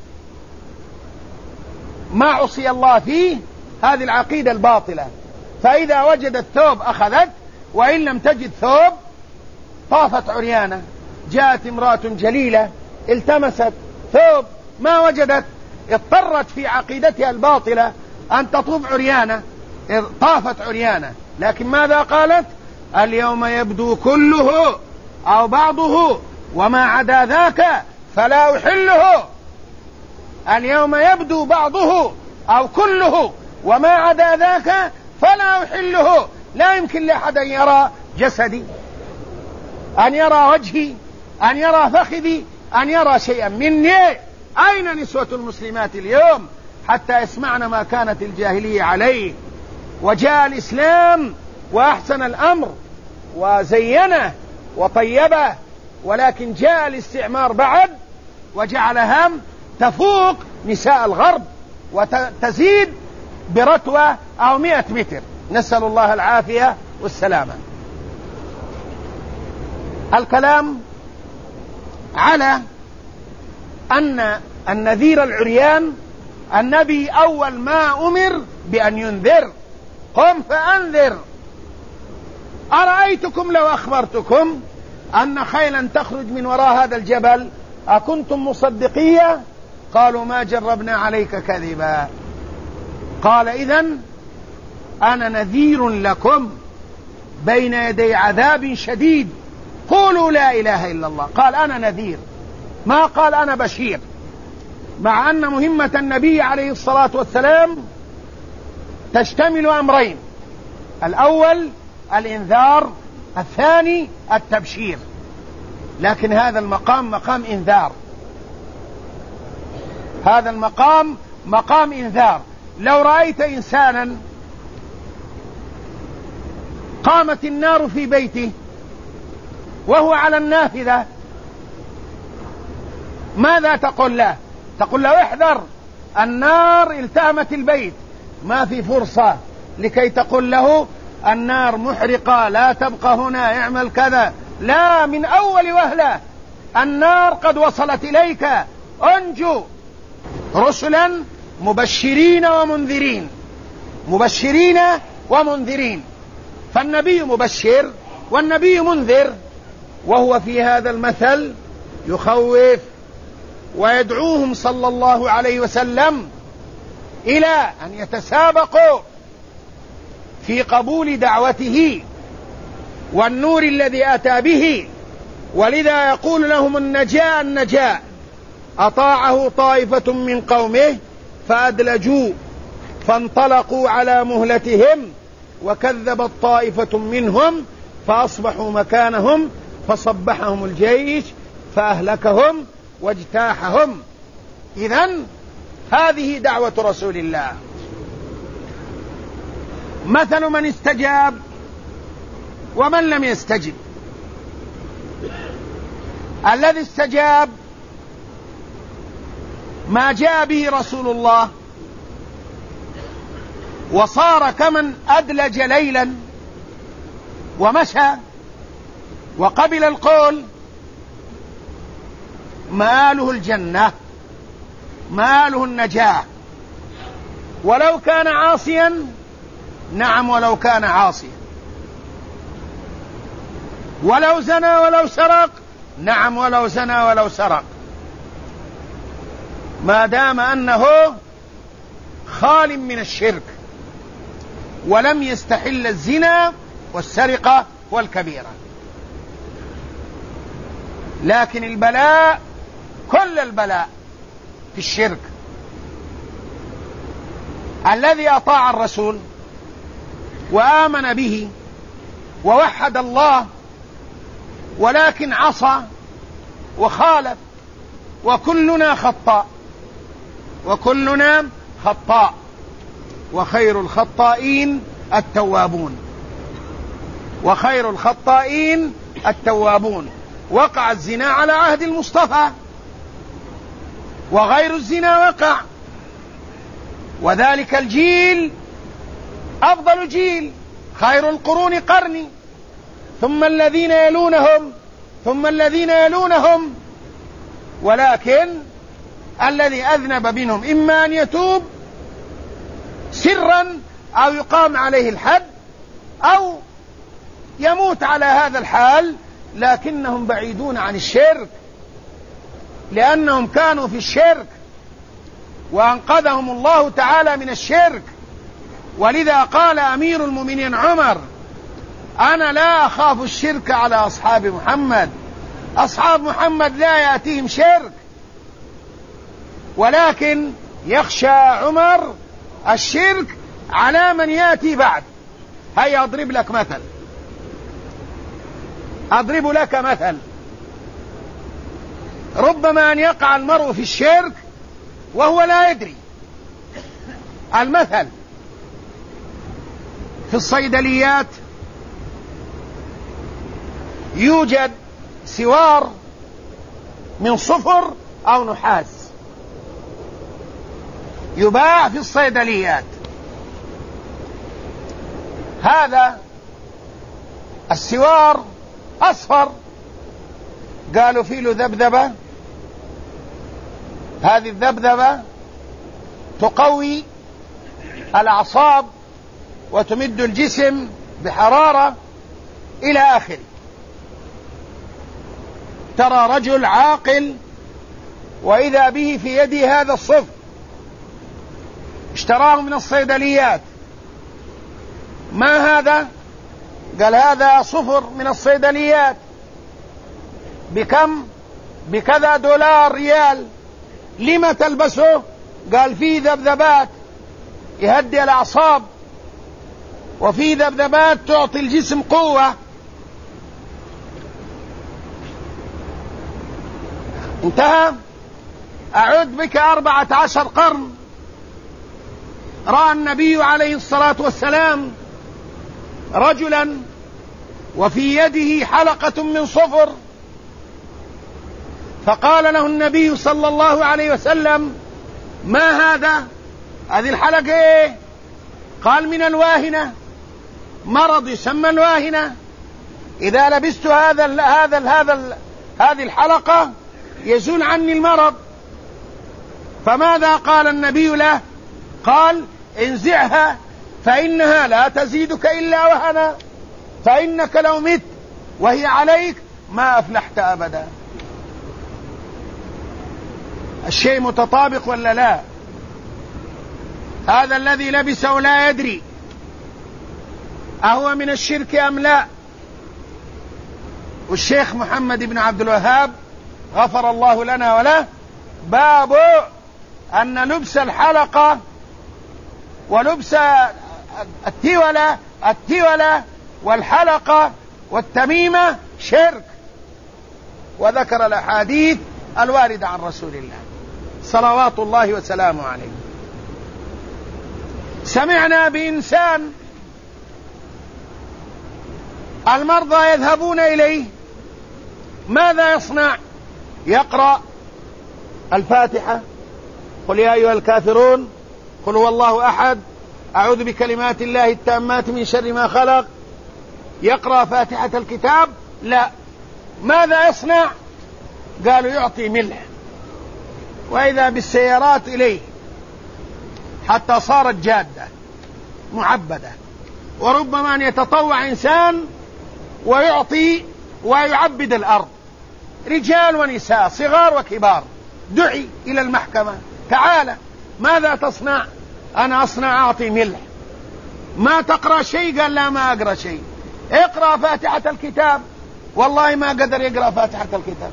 ما عصي الله فيه. هذه العقيدة الباطلة. فإذا وجدت ثوب أخذت، وإن لم تجد ثوب طافت عريانة. جاءت امرأة جليلة التمست ثوب ما وجدت، اضطرت في عقيدتها الباطلة أن تطوف عريانة، طافت عريانة. لكن ماذا قالت؟ اليوم يبدو كله أو بعضه وما عدا ذاك فلا أحله. اليوم يبدو بعضه أو كله وما عدا ذاك فلا أحله. لا يمكن لأحد أن يرى جسدي، أن يرى وجهي، أن يرى فخذي، أن يرى شيئا مني. أين نسوة المسلمات اليوم حتى يسمعن ما كانت الجاهلية عليه؟ وجاء الإسلام وأحسن الأمر وزينه وطيبه، ولكن جاء الاستعمار بعد وجعلها تفوق نساء الغرب وتزيد برتوة أو 100 متر. نسأل الله العافية والسلامة. الكلام على أن النذير العريان النبي أول ما أمر بأن ينذر، قم فأنذر. أرأيتكم لو أخبرتكم أن خيلا تخرج من وراء هذا الجبل أكنتم مصدقية؟ قالوا ما جربنا عليك كذبا. قال إذن أنا نذير لكم بين يدي عذاب شديد قولوا لا إله إلا الله. قال أنا نذير، ما قال أنا بشير، مع أن مهمة النبي عليه الصلاة والسلام تشتمل أمرين: الأول الإنذار، الثاني التبشير. لكن هذا المقام مقام إنذار، هذا المقام مقام إنذار. لو رأيت إنسانا قامت النار في بيته وهو على النافذة، ماذا تقول له؟ تقول له احذر، النار التهمت البيت. ما في فرصة لكي تقول له النار محرقة لا تبقى هنا اعمل كذا، لا، من أول وهلة النار قد وصلت إليك، انجو. رسلا مبشرين ومنذرين، مبشرين ومنذرين، فالنبي مبشر والنبي منذر، وهو في هذا المثل يخوف ويدعوهم صلى الله عليه وسلم إلى أن يتسابقوا في قبول دعوته والنور الذي أتى به. ولذا يقول لهم النجاة النجاة. أطاعه طائفة من قومه فأدلجوا فانطلقوا على مهلتهم وكذبت طائفة منهم فأصبحوا مكانهم فصبحهم الجيش فأهلكهم واجتاحهم. إذن هذه دعوة رسول الله. مثل من استجاب ومن لم يستجب. الذي استجاب ما جاء به رسول الله وصار كمن أدلج ليلا ومشى وقبل القول، مآله الجنة، مآله النجاة. ولو كان عاصيا، نعم ولو كان عاصيا، ولو زنى ولو سرق، نعم ولو زنى ولو سرق، ما دام أنه خال من الشرك ولم يستحل الزنا والسرقة والكبيرة. لكن البلاء، كل البلاء في الشرك. الذي أطاع الرسول وآمن به ووحد الله ولكن عصى وخالف، وكلنا خطاء، وكلنا خطاء، وخير الخطائين التوابون، وخير الخطائين التوابون. وقع الزنا على عهد المصطفى وغير الزنا وقع، وذلك الجيل أفضل جيل، خير القرون قرني، ثم الذين يلونهم، ثم الذين يلونهم. ولكن الذي أذنب منهم إما أن يتوب سرا أو يقام عليه الحد أو يموت على هذا الحال، لكنهم بعيدون عن الشرك لأنهم كانوا في الشرك وأنقذهم الله تعالى من الشرك. ولذا قال أمير المؤمنين عمر: أنا لا أخاف الشرك على أصحاب محمد، أصحاب محمد لا يأتيهم شرك، ولكن يخشى عمر الشرك على من يأتي بعد. هيا أضرب لك مثل، أضرب لك مثل. ربما أن يقع المرء في الشرك وهو لا يدري. المثل في الصيدليات يوجد سوار من صفر أو نحاس يباع في الصيدليات. هذا السوار أصفر، قالوا فيه له ذبذبة، هذه الذبذبة تقوي الأعصاب وتمد الجسم بحرارة إلى آخره. ترى رجل عاقل وإذا به في يده هذا الصفر، اشتراه من الصيدليات. ما هذا؟ قال هذا صفر من الصيدليات. بكم؟ بكذا دولار ريال. لما تلبسه؟ قال فيه ذبذبات يهدي الأعصاب، وفي ذبذبات تعطي الجسم قوة. انتهى. أعد بك 14 قرن رأى النبي عليه الصلاة والسلام رجلا وفي يده حلقة من صفر، فقال له النبي صلى الله عليه وسلم: ما هذا؟ هذه الحلقة ايه؟ قال: من الواهنة، مرض يسمى الواهنة. إذا لبست هذه الحلقة يزول عني المرض. فماذا قال النبي له؟ قال: انزعها فإنها لا تزيدك إلا وهنا، فإنك لو مت وهي عليك ما أفلحت أبدا. الشيء متطابق ولا لا؟ هذا الذي لبسه لا يدري أهو من الشرك أم لا. والشيخ محمد بن عبد الوهاب غفر الله لنا وله باب أن لبس الحلقة ولبس التولة والحلقة والتميمة شرك، وذكر الأحاديث الواردة عن رسول الله صلوات الله وسلامه عليه. سمعنا بإنسان المرضى يذهبون إليه، ماذا يصنع؟ يقرأ الفاتحة، قل يا أيها الكافرون، قل هو الله أحد، أعوذ بكلمات الله التامات من شر ما خلق. يقرأ فاتحة الكتاب؟ لا. ماذا يصنع؟ قالوا يعطي ملح، وإذا بالسيارات إليه حتى صارت جادة معبدة. وربما أن يتطوع إنسان ويعطي ويعبد الأرض، رجال ونساء صغار وكبار. دعي إلى المحكمة: تعالى ماذا تصنع؟ أنا أصنع أعطي ملح. ما تقرأ شيء؟ قال لا ما أقرأ شيء. اقرأ فاتحة الكتاب. والله ما قدر يقرأ فاتحة الكتاب،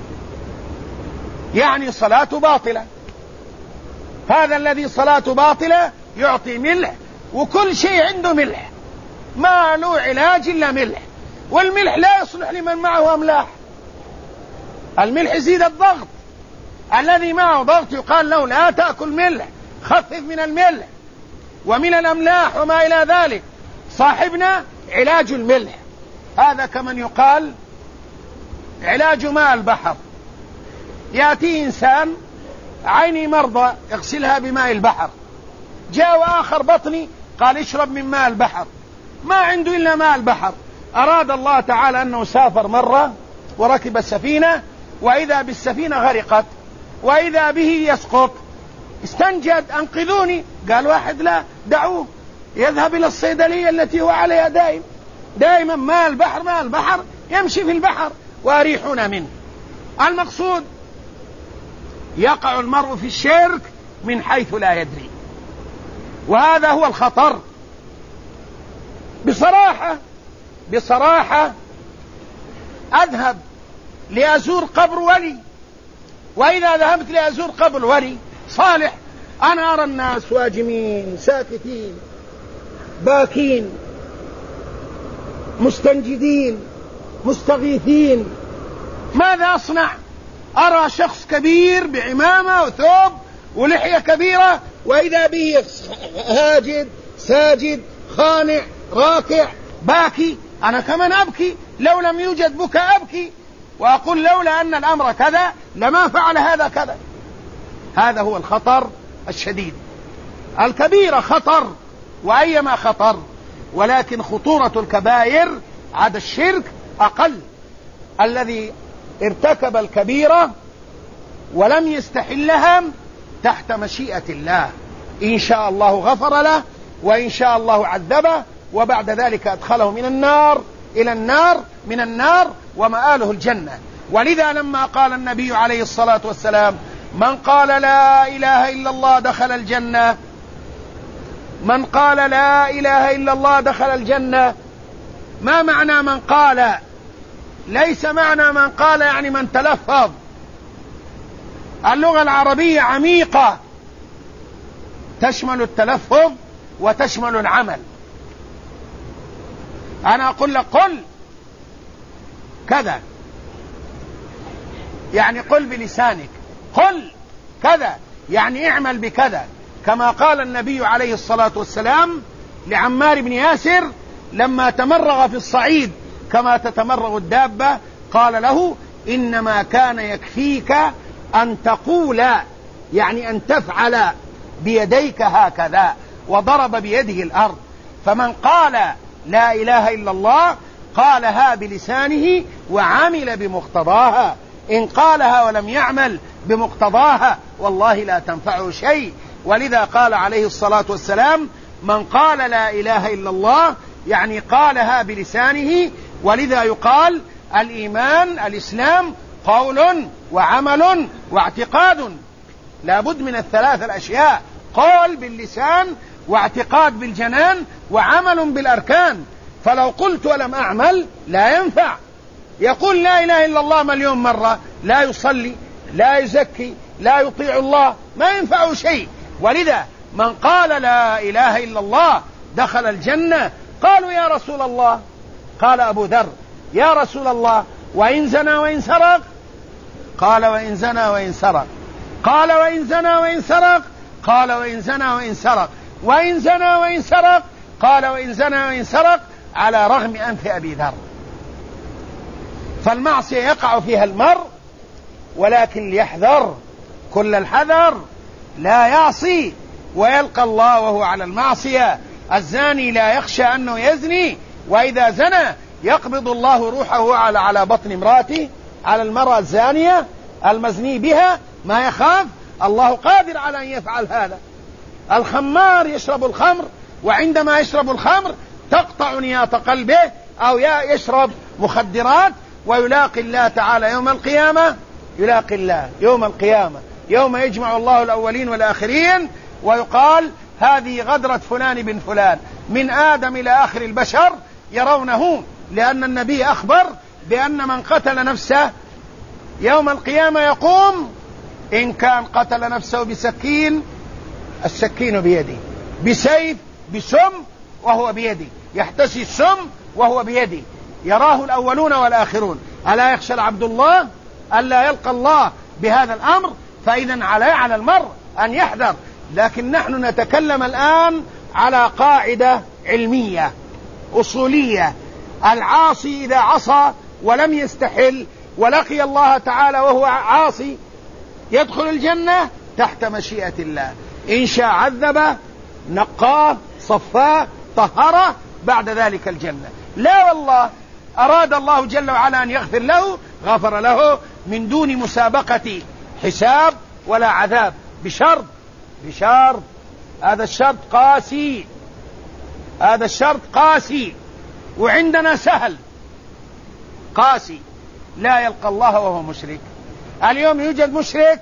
يعني صلاته باطلة. هذا الذي صلاته باطلة يعطي ملح، وكل شيء عنده ملح، ما له علاج إلا ملح. والملح لا يصلح لمن معه أملاح. الملح يزيد الضغط، الذي معه ضغط يقال له لا تأكل ملح، خفف من الملح ومن الأملاح وما إلى ذلك. صاحبنا علاج الملح، هذا كمن يقال علاج ماء البحر. يأتي إنسان عيني مرضى يغسلها بماء البحر، جاء آخر بطني قال اشرب من ماء البحر، ما عنده إلا ماء البحر. أراد الله تعالى أنه سافر مرة وركب السفينة، وإذا بالسفينة غرقت، وإذا به يسقط، استنجد: أنقذوني. قال واحد: لا، دعوه يذهب إلى الصيدلية التي هو عليها دائما ماء البحر، يمشي في البحر وأريحنا منه. المقصود يقع المرء في الشرك من حيث لا يدري، وهذا هو الخطر. بصراحة أذهب لأزور قبر ولي، وإذا ذهبت لأزور قبر ولي صالح أنا أرى الناس واجمين ساكتين باكين مستنجدين مستغيثين. ماذا أصنع؟ أرى شخص كبير بعمامة وثوب ولحية كبيرة، وإذا به هاجد ساجد خانع راكع باكي. أنا كمان أبكي، لو لم يوجد بكاء أبكي، وأقول لولا أن الأمر كذا لما فعل هذا كذا. هذا هو الخطر الشديد. الكبيرة خطر وأيما خطر، ولكن خطورة الكبائر عدا الشرك أقل. الذي ارتكب الكبيرة ولم يستحلها تحت مشيئة الله إن شاء الله غفر له، وإن شاء الله عذبه، وبعد ذلك أدخله من النار إلى النار، من النار ومآله الجنة. ولذا لما قال النبي عليه الصلاة والسلام: من قال لا إله إلا الله دخل الجنة، من قال لا إله إلا الله دخل الجنة، ما معنى من قال؟ ليس معنى من قال يعني من تلفظ. اللغة العربية عميقة، تشمل التلفظ وتشمل العمل. أنا أقول لك قل كذا، يعني قل بلسانك، قل كذا يعني اعمل بكذا، كما قال النبي عليه الصلاة والسلام لعمار بن ياسر لما تمرغ في الصعيد كما تتمرغ الدابة، قال له: إنما كان يكفيك أن تقول، يعني أن تفعل بيديك هكذا، وضرب بيده الأرض. فمن قال لا إله إلا الله قالها بلسانه وعمل بمقتضاها، إن قالها ولم يعمل بمقتضاها والله لا تنفعه شيء. ولذا قال عليه الصلاة والسلام: من قال لا إله إلا الله يعني قالها بلسانه. ولذا يقال الإيمان الإسلام قول وعمل واعتقاد، لا بد من الثلاث الأشياء: قول باللسان، واعتقاد بالجنان، وعمل بالأركان. فلو قلت ولم أعمل لا ينفع. يقول لا إله إلا الله مليون مرة، لا يصلي، لا يزكي، لا يطيع الله، ما ينفعه شيء. ولذا من قال لا إله إلا الله دخل الجنة. قالوا: يا رسول الله، قال أبو ذر: يا رسول الله، وإن زنى وإن سرق؟ قال: وإن زنى وإن سرق. قال: وإن زنى وإن سرق؟ قال: وإن زنى وإن سرق. وإن زنى وإن سرق؟ قال: وإن زنى وإن سرق، على رغم أنف أبي ذر. فالمعصية يقع فيها المرء، ولكن ليحذر كل الحذر، لا يعصي ويلقى الله وهو على المعصية. الزاني لا يخشى أنه يزني، وإذا زنى يقبض الله روحه على بطن امرأته، على المرأة الزانية المزني بها، ما يخاف، الله قادر على أن يفعل هذا. الخمار يشرب الخمر، وعندما يشرب الخمر تقطع نياط قلبه، أو يشرب مخدرات، ويلاقي الله تعالى يوم القيامة، يلاقي الله يوم القيامة يوم يجمع الله الأولين والآخرين، ويقال: هذه غدرة فلان بن فلان من آدم إلى آخر البشر، يرونه، لأن النبي أخبر بأن من قتل نفسه يوم القيامة يقوم، إن كان قتل نفسه بسكين السكين بيده، بسيف، بسم وهو بيده، يحتسي السم وهو بيده، يراه الأولون والآخرون. ألا يخشى العبد الله ألا يلقى الله بهذا الأمر؟ فإذا على المرء أن يحذر. لكن نحن نتكلم الآن على قاعدة علمية أصولية: العاصي إذا عصى ولم يستحل ولقي الله تعالى وهو عاصي يدخل الجنة تحت مشيئة الله، إن شاء عذبه، نقاه، صفاه، طهره، بعد ذلك الجنة. لا والله، أراد الله جل وعلا أن يغفر له، غفر له من دون مسابقة حساب ولا عذاب، بشرط هذا الشرط قاسي، هذا الشرط قاسي، وعندنا سهل، قاسي: لا يلقى الله وهو مشرك. اليوم يوجد مشرك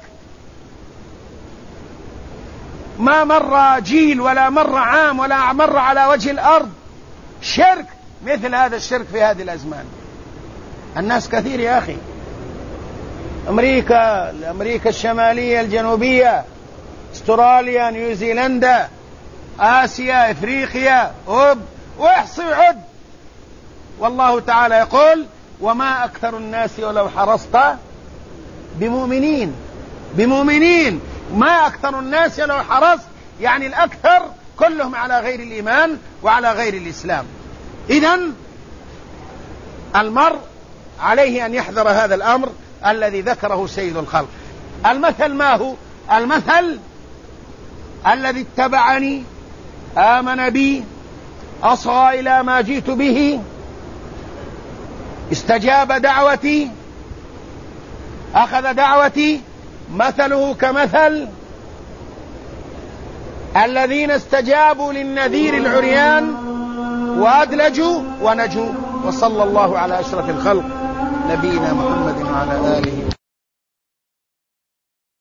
ما مر جيل ولا مر عام ولا مر على وجه الأرض شرك مثل هذا الشرك في هذه الأزمان. الناس كثير يا أخي، أمريكا الشمالية، الجنوبية، استراليا، نيوزيلندا، آسيا، إفريقيا، واحصي وعد. والله تعالى يقول: وما أكثر الناس ولو حرصت بمؤمنين. ما أكثر الناس ولو حرصت، يعني الأكثر كلهم على غير الإيمان وعلى غير الإسلام. إذن المرء عليه أن يحذر هذا الأمر الذي ذكره سيد الخلق. المثل ما هو؟ المثل الذي اتبعني، آمن بي، أصغى إلى ما جئت به، استجاب دعوتي، أخذ دعوتي، مثله كمثل الذين استجابوا للنذير العريان وأدلجوا ونجوا. وصلى الله على أشرف الخلق نبينا محمد وعلى آله